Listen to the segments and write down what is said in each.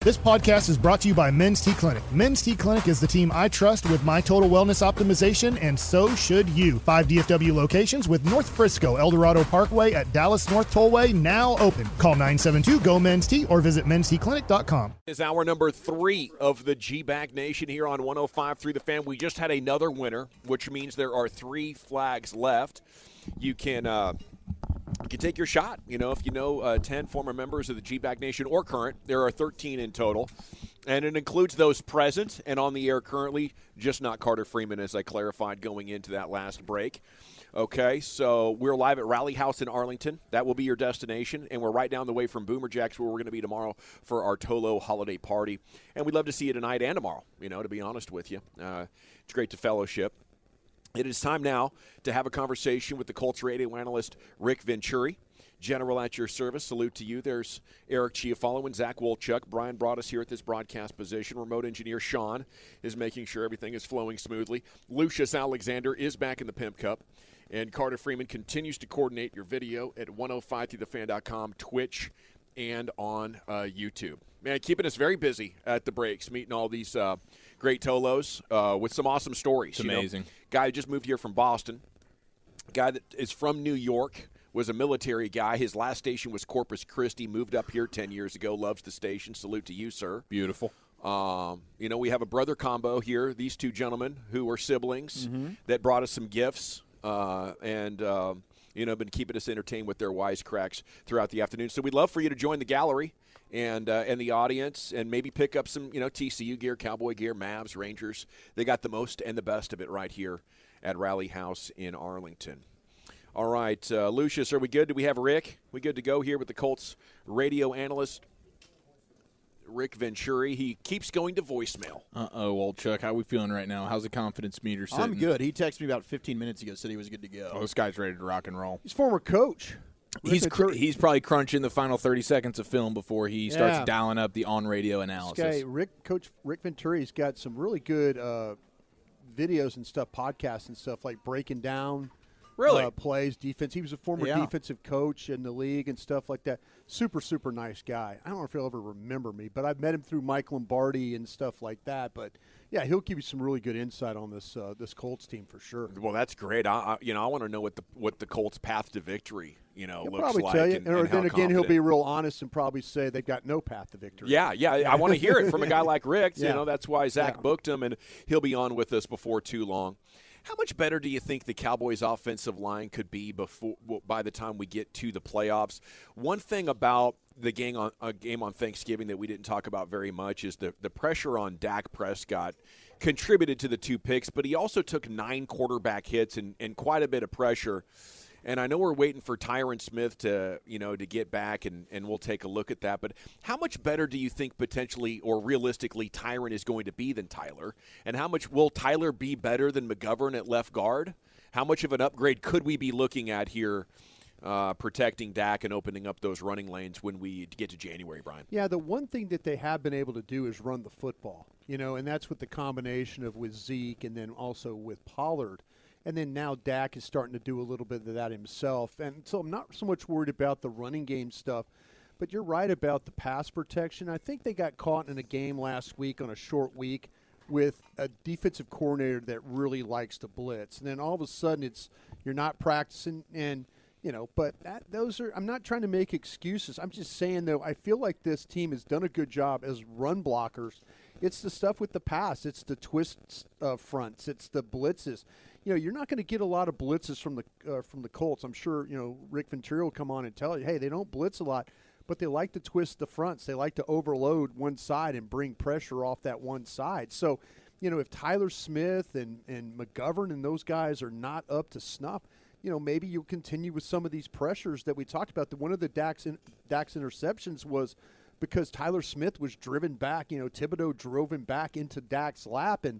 This podcast is brought to you by Men's T Clinic. Men's T Clinic is the team I trust with my total wellness optimization, and so should you. 5 DFW locations with North Frisco, Eldorado Parkway at Dallas North Tollway now open. Call 972-GO-MEN'S-T or visit mensteclinic.com. Is hour number 3 of the G-Bag Nation here on 105.3 The Fan. We just had another winner, which means there are 3 flags left. You can take your shot. You know, if you know 10 former members of the G-Bag Nation or current, there are 13 in total. And it includes those present and on the air currently, just not Carter Freeman, as I clarified going into that last break. Okay, so we're live at Rally House in Arlington. That will be your destination, and we're right down the way from Boomer Jacks, where we're going to be tomorrow for our Tolo holiday party. And we'd love to see you tonight and tomorrow, you know, to be honest with you. It's great to fellowship. It is time now to have a conversation with the Colts radio analyst Rick Venturi. General at your service. Salute to you. There's Eric Chiafalo and Zach Wolchuk. Brian brought us here at this broadcast position. Remote engineer Sean is making sure everything is flowing smoothly. Lucius Alexander is back in the Pimp Cup. And Carter Freeman continues to coordinate your video at 105thethefan.com, Twitch, and on YouTube. Man, keeping us very busy at the breaks, meeting all these great Tolos with some awesome stories. It's amazing. Guy who just moved here from Boston. Guy that is from New York, was a military guy. His last station was Corpus Christi, moved up here 10 years ago, loves the station. Salute to you, sir. Beautiful. You know, we have a brother combo here, these two gentlemen who are siblings that brought us some gifts and you know, been keeping us entertained with their wisecracks throughout the afternoon. So we'd love for you to join the gallery and the audience and maybe pick up some, you know, TCU gear, Cowboy gear, Mavs, Rangers. They got the most and the best of it right here at Rally House in Arlington. All right, Lucius, are we good? Do we have Rick? We good to go here with the Colts radio analyst, Rick Venturi? He keeps going to voicemail. Old Chuck, how are we feeling right now? How's the confidence meter sitting? I'm good. He texted me about 15 minutes ago, said he was good to go. Oh, this guy's ready to rock and roll. He's former coach. He's probably crunching the final 30 seconds of film before he starts dialing up the on-radio analysis. Okay, Coach Rick Venturi's got some really good videos and stuff, podcasts and stuff, like breaking down plays, defense. He was a former defensive coach in the league and stuff like that. Super, super nice guy. I don't know if he'll ever remember me, but I've met him through Mike Lombardi and stuff like that. But, yeah, he'll give you some really good insight on this this Colts team for sure. Well, that's great. I want to know what the Colts' path to victory, you know, he'll looks probably like. Tell you. And then how again, confident. he'll be real honest and probably say they've got no path to victory. Yeah, I want to hear it from a guy like Rick. Yeah. You know, that's why Zach booked him, and he'll be on with us before too long. How much better do you think the Cowboys' offensive line could be by the time we get to the playoffs? One thing about the game on Thanksgiving that we didn't talk about very much is the pressure on Dak Prescott contributed to the 2 picks, but he also took 9 quarterback hits and quite a bit of pressure. And I know we're waiting for Tyron Smith to get back, and we'll take a look at that. But how much better do you think potentially or realistically Tyron is going to be than Tyler? And how much will Tyler be better than McGovern at left guard? How much of an upgrade could we be looking at here protecting Dak and opening up those running lanes when we get to January, Brian? Yeah, the one thing that they have been able to do is run the football, you know, and that's with the combination of with Zeke and then also with Pollard. And then now Dak is starting to do a little bit of that himself. And so I'm not so much worried about the running game stuff, but you're right about the pass protection. I think they got caught in a game last week on a short week with a defensive coordinator that really likes to blitz. And then all of a sudden you're not practicing and but I'm not trying to make excuses. I'm just saying, though, I feel like this team has done a good job as run blockers. It's the stuff with the pass. It's the twist fronts. It's the blitzes. You know, you're not going to get a lot of blitzes from the Colts. I'm sure, Rick Venturi will come on and tell you, hey, they don't blitz a lot, but they like to twist the fronts. They like to overload one side and bring pressure off that one side. So, if Tyler Smith and McGovern and those guys are not up to snuff, maybe you'll continue with some of these pressures that we talked about. One of the Dak's interceptions was because Tyler Smith was driven back. Thibodeau drove him back into Dak's lap, and,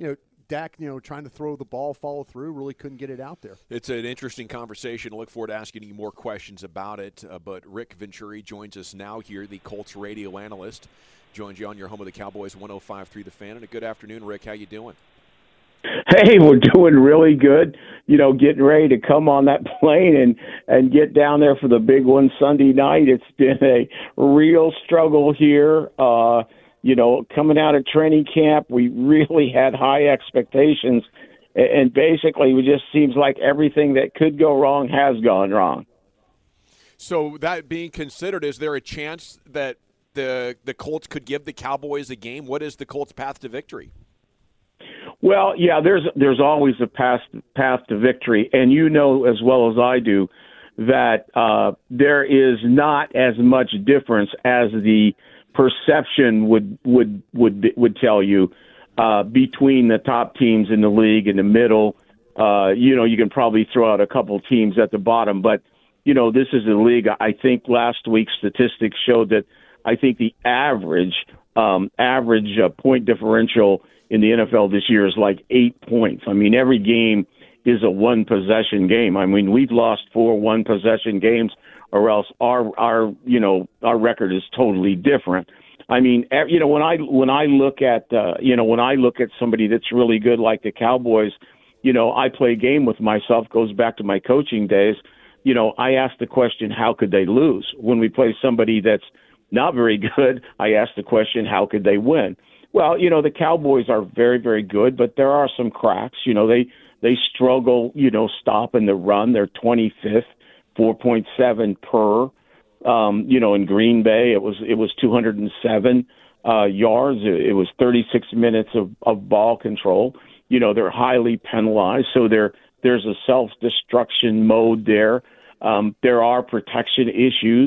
Dak, trying to throw the ball, follow through, really couldn't get it out there. It's an interesting conversation. I look forward to asking you more questions about it. But Rick Venturi joins us now here, the Colts radio analyst. Joins you on your home of the Cowboys, 105.3 The Fan. And a good afternoon, Rick. How you doing? Hey, we're doing really good. Getting ready to come on that plane and get down there for the big one Sunday night. It's been a real struggle here. Coming out of training camp, we really had high expectations. And basically, it just seems like everything that could go wrong has gone wrong. So that being considered, is there a chance that the Colts could give the Cowboys a game? What is the Colts' path to victory? Well, yeah, there's always a path to victory, and you know as well as I do that there is not as much difference as the perception would tell you between the top teams in the league in the middle. You can probably throw out a couple teams at the bottom, but this is a league. I think last week's statistics showed that I think the average point differential in the NFL this year is like 8 points. I mean, every game is a one-possession game. I mean, we've lost 4 one-possession games, or else our record is totally different. I mean, when I look at somebody that's really good like the Cowboys, I play a game with myself. Goes back to my coaching days. I ask the question, how could they lose? When we play somebody that's not very good, I ask the question, how could they win? Well, the Cowboys are very, very good, but there are some cracks. They struggle, stopping the run. They're 25th, 4.7 per. In Green Bay, it was 207 yards. It was 36 minutes of ball control. They're highly penalized, so there's a self-destruction mode there. There are protection issues.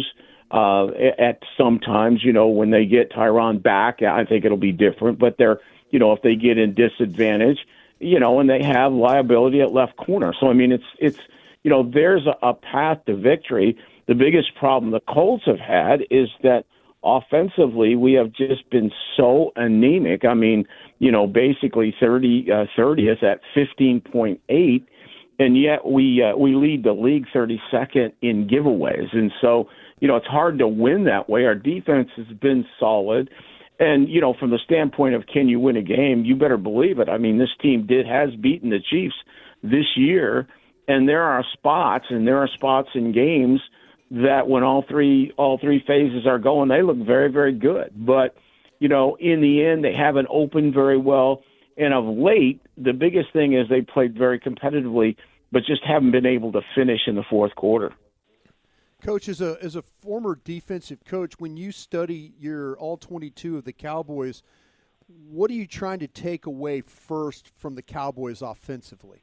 At sometimes, when they get Tyron back, I think it'll be different. But if they get in disadvantage, and they have liability at left corner. So, I mean, it's there's a path to victory. The biggest problem the Colts have had is that offensively we have just been so anemic. I mean, basically 30th at 15.8. And yet we lead the league 32nd in giveaways. And so, it's hard to win that way. Our defense has been solid. And, from the standpoint of can you win a game, you better believe it. I mean, this team has beaten the Chiefs this year. And there are spots in games that when all three phases are going, they look very, very good. But, in the end, they haven't opened very well. And of late, the biggest thing is they played very competitively, but just haven't been able to finish in the fourth quarter. Coach, as a former defensive coach, when you study your all 22 of the Cowboys, what are you trying to take away first from the Cowboys offensively?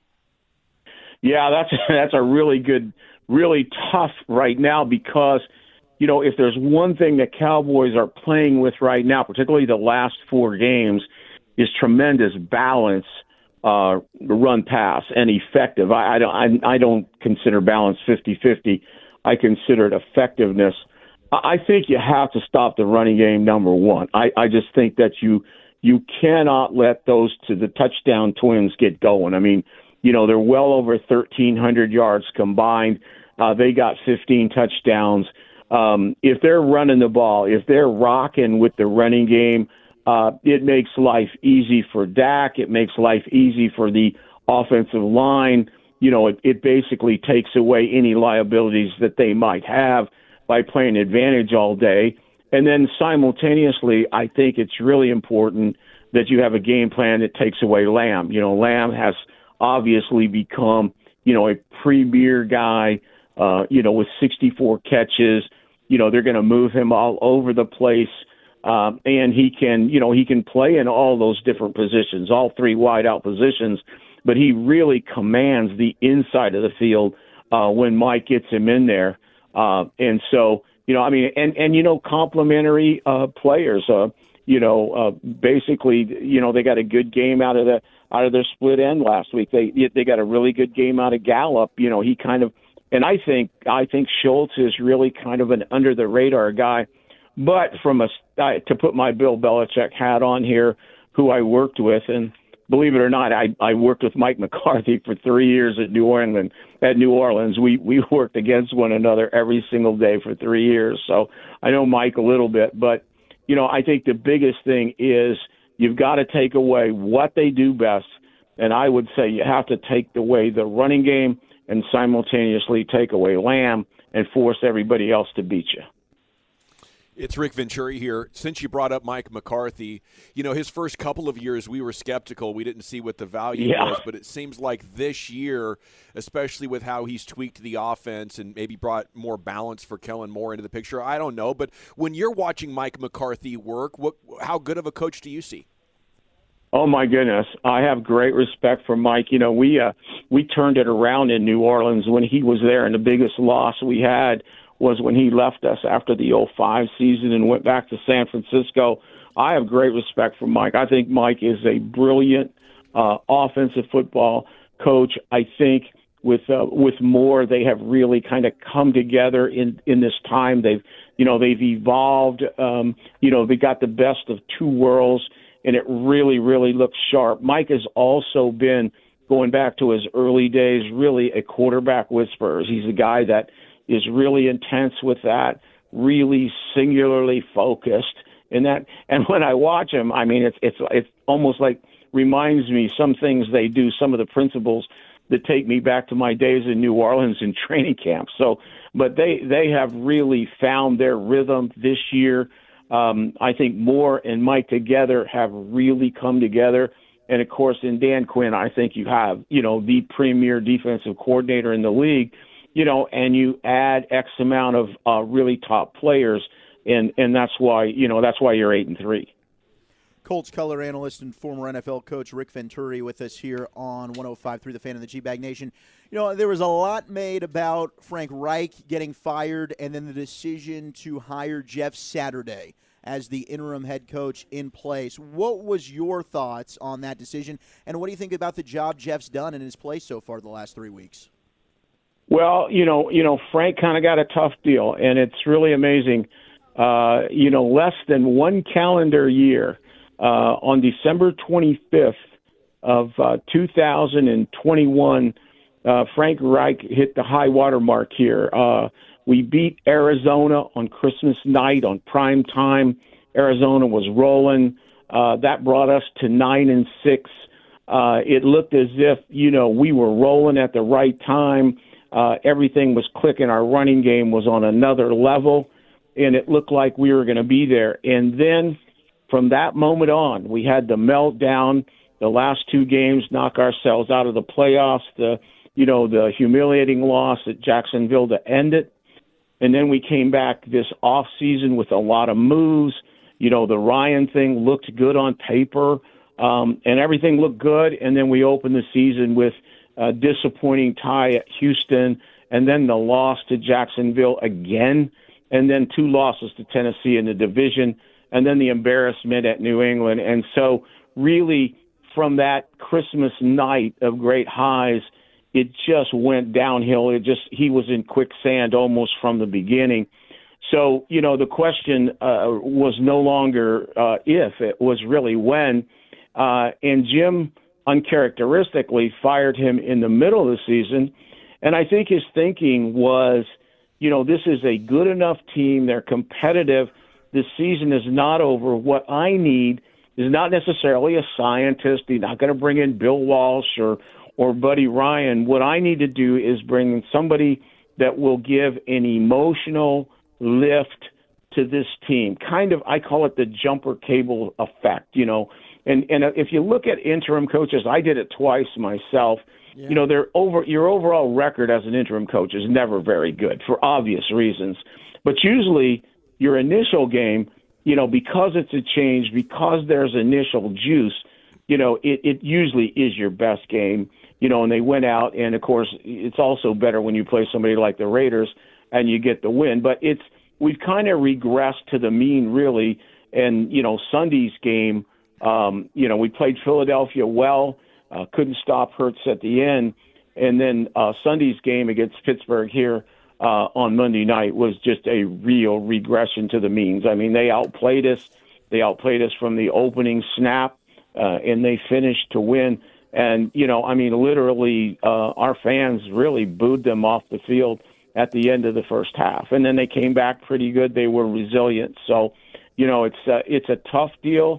Yeah, that's a really good, really tough right now because, if there's one thing the Cowboys are playing with right now, particularly the last 4 games, is tremendous balance, run pass, and effective. I don't consider balance 50-50. I consider it effectiveness. I think you have to stop the running game, number one. I just think that you cannot let the touchdown twins get going. I mean, they're well over 1,300 yards combined. They got 15 touchdowns. If they're running the ball, if they're rocking with the running game, it makes life easy for Dak. It makes life easy for the offensive line. It basically takes away any liabilities that they might have by playing advantage all day. And then simultaneously, I think it's really important that you have a game plan that takes away Lamb. Lamb has obviously become, a premier guy, with 64 catches. They're going to move him all over the place. And he can play in all those different positions, all 3 wideout positions, but he really commands the inside of the field when Mike gets him in there. And so, complementary players, basically, they got a good game out of their split end last week. They got a really good game out of Gallup. He kind of, and I think Schultz is really kind of an under the radar guy. But to put my Bill Belichick hat on here, who I worked with, and believe it or not, I worked with Mike McCarthy for 3 years at New Orleans. We worked against one another every single day for 3 years. So I know Mike a little bit. But, I think the biggest thing is you've got to take away what they do best, And I would say you have to take away the running game and simultaneously take away Lamb and force everybody else to beat you. It's Rick Venturi here. Since you brought up Mike McCarthy, his first couple of years we were skeptical. We didn't see what the value was, but it seems like this year, especially with how he's tweaked the offense and maybe brought more balance for Kellen Moore into the picture, I don't know. But when you're watching Mike McCarthy work, how good of a coach do you see? Oh, my goodness. I have great respect for Mike. We turned it around in New Orleans when he was there, and the biggest loss we had was when he left us after the 2005 season and went back to San Francisco. I have great respect for Mike. I think Mike is a brilliant offensive football coach. I think with Moore, they have really kind of come together in this time. They've evolved. They got the best of two worlds, and it really, really looks sharp. Mike has also been, going back to his early days, really a quarterback whisperer. He's a guy that is really intense with that, really singularly focused in that. And when I watch him, I mean, it's almost like reminds me some things they do, some of the principles that take me back to my days in New Orleans in training camp. So, but they have really found their rhythm this year. I think Moore and Mike together have really come together. And of course, in Dan Quinn, I think you have, the premier defensive coordinator in the league. And you add X amount of really top players, and that's why you're 8-3. Colts color analyst and former NFL coach Rick Venturi with us here on 105.3 The Fan and the G-Bag Nation. There was a lot made about Frank Reich getting fired and then the decision to hire Jeff Saturday as the interim head coach in place. What was your thoughts on that decision, and what do you think about the job Jeff's done in his place so far the last 3 weeks? Well, Frank kind of got a tough deal, and it's really amazing. Less than one calendar year, on December 25th of 2021, Frank Reich hit the high water mark here. We beat Arizona on Christmas night on prime time. Arizona was rolling. That brought us to 9-6. It looked as if, we were rolling at the right time. Everything was clicking. Our running game was on another level, and it looked like we were going to be there. And then from that moment on, we had the meltdown. The last two games knock ourselves out of the playoffs. The humiliating loss at Jacksonville to end it. And then we came back this off season with a lot of moves. The Ryan thing looked good on paper, and everything looked good. And then we opened the season with a disappointing tie at Houston, and then the loss to Jacksonville again, and then two losses to Tennessee in the division, and then the embarrassment at New England. And so really from that Christmas night of great highs, it just went downhill. He was in quicksand almost from the beginning. So, the question was no longer if, it was really when. And Jim uncharacteristically fired him in the middle of the season. And I think his thinking was, this is a good enough team. They're competitive. The season is not over. What I need is not necessarily a scientist. He's not going to bring in Bill Walsh or Buddy Ryan. What I need to do is bring in somebody that will give an emotional lift to this team. Kind of, I call it the jumper cable effect, And if you look at interim coaches, I did it twice myself. Yeah. Your overall record as an interim coach is never very good for obvious reasons. But usually your initial game, because it's a change, because there's initial juice, it usually is your best game. And they went out, and of course it's also better when you play somebody like the Raiders and you get the win. But we've kind of regressed to the mean, really. And Sunday's game. We played Philadelphia well, couldn't stop Hurts at the end. And then Sunday's game against Pittsburgh here on Monday night was just a real regression to the means. I mean, they outplayed us. They outplayed us from the opening snap, and they finished to win. And, literally our fans really booed them off the field at the end of the first half. And then they came back pretty good. They were resilient. So, it's a tough deal.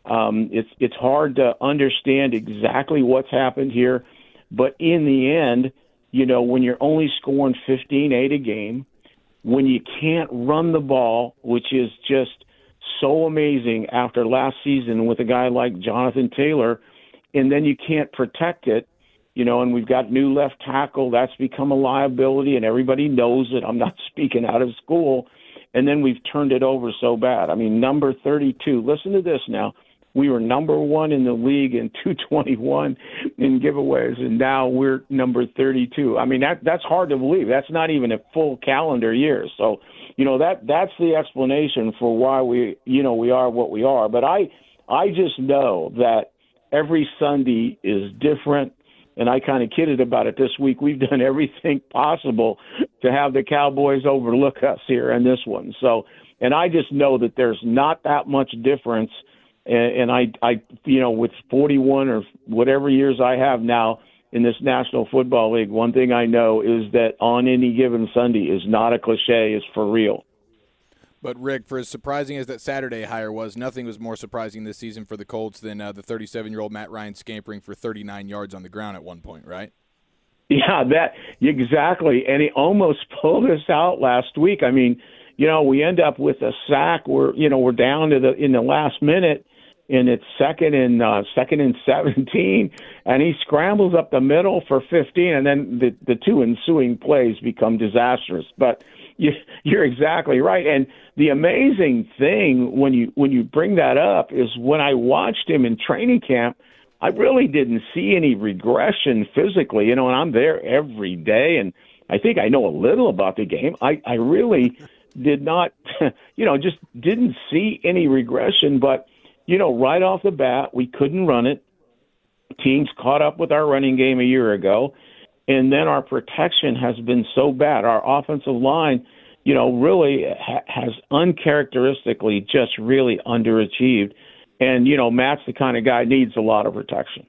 It's hard to understand exactly what's happened here, but in the end, you know, when you're only scoring 15-8 a game, when you can't run the ball, which is just so amazing after last season with a guy like Jonathan Taylor, and then you can't protect it, you know, and we've got new left tackle. That's become a liability, and everybody knows it. I'm not speaking out of school. And then we've turned it over so bad. I mean, number 32. Listen to this now. We were number 1 in the league in 221 in giveaways, and now we're number 32. I mean, that's hard to believe. That's not even a full calendar year. So, you know, that's the explanation for why we are what we are. But I just know that every Sunday is different, and I kind of kidded about it this week. We've done everything possible to have the Cowboys overlook us here in this one. So, and I just know that there's not that much difference. And I, you know, with 41 or whatever years I have now in this National Football League, one thing I know is that on any given Sunday is not a cliche, it's for real. But, Rick, for as surprising as that Saturday hire was, nothing was more surprising this season for the Colts than the 37-year-old Matt Ryan scampering for 39 yards on the ground at one point, right? Yeah, that exactly. And he almost pulled us out last week. I mean, you know, we end up with a sack. We're down to in the last minute, and it's second and 17, and he scrambles up the middle for 15, and then the two ensuing plays become disastrous. But you're exactly right. And the amazing thing when you bring that up is when I watched him in training camp, I really didn't see any regression physically, you know, and I'm there every day, and I think I know a little about the game. I really did not, you know, just didn't see any regression. But, you know, right off the bat, we couldn't run it. Teams caught up with our running game a year ago, and then our protection has been so bad. Our offensive line, you know, really has uncharacteristically just really underachieved. And, you know, Matt's the kind of guy needs a lot of protection.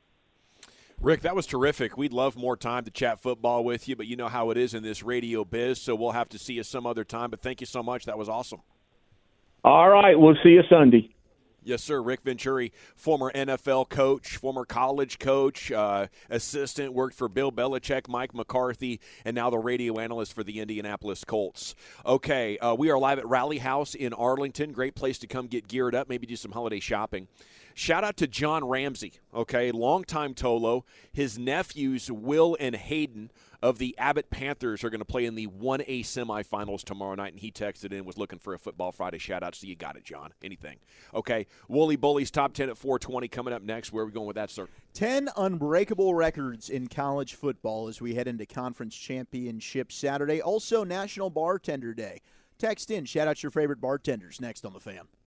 Rick, that was terrific. We'd love more time to chat football with you, but you know how it is in this radio biz, so we'll have to see you some other time. But thank you so much. That was awesome. All right. We'll see you Sunday. Yes, sir. Rick Venturi, former NFL coach, former college coach, assistant, worked for Bill Belichick, Mike McCarthy, and now the radio analyst for the Indianapolis Colts. Okay, we are live at Rally House in Arlington. Great place to come get geared up, maybe do some holiday shopping. Shout out to John Ramsey, okay, longtime Tolo. His nephews, Will and Hayden, of the Abbott Panthers are going to play in the 1A semifinals tomorrow night, and he texted in, was looking for a Football Friday shout-out, so you got it, John. Anything. Okay, Wooly Bully's Top 10 at 420 coming up next. Where are we going with that, sir? 10 unbreakable records in college football as we head into Conference Championship Saturday. Also, National Bartender Day. Text in, shout out your favorite bartenders next on The Fan.